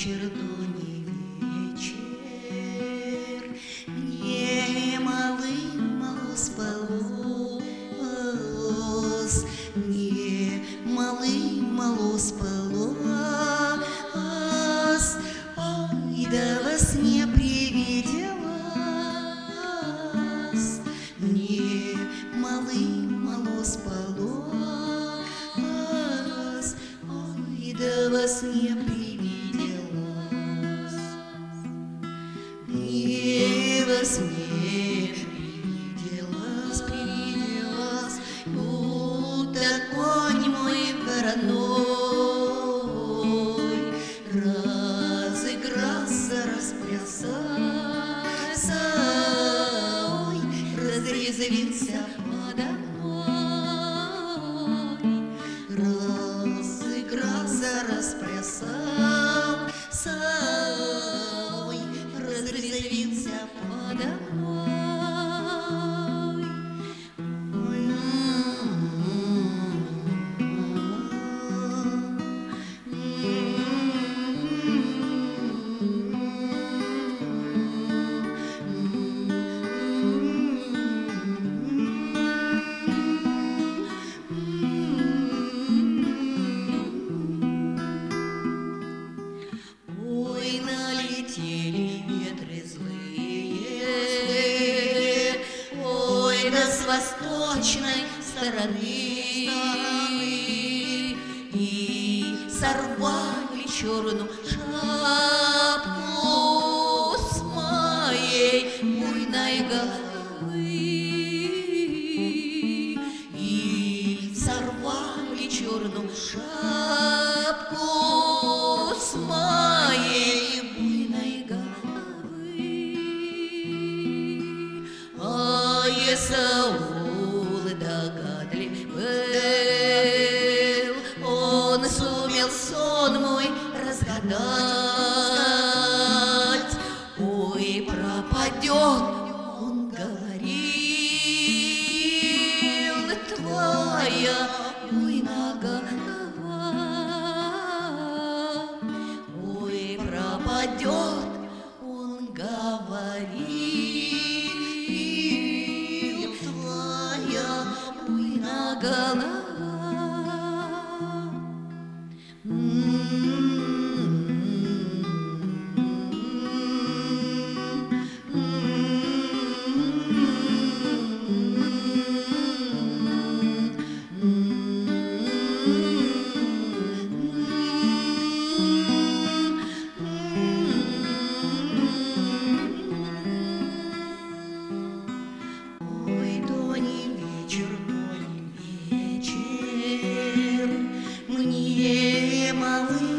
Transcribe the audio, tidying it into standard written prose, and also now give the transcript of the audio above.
вечер, то не вечер, мне мало спалось, мне мало спалось, ой, да во сне привиделось, мне мало спалось, ой, да во сне привиделось, мне во сне привиделось, будто конь мой вороной разыгрался, расплясался, ой, разрезвился подо мной, разыгрался, расплясался, ой, разрезвился подо мной. Ой, налетели ветры злые, ой, да с восточной стороны, и сорвали черную шапку с моей буйной головы, и сорвали черную шапку с моей буйной головы. А Есаул догадлив был, он сумел сон мой разгадать. Ой, пропадет, он говорил, твоя буйная голова. Ой, пропадет, он говорил, твоя буйная голова. Ой, то не вечер, мне малы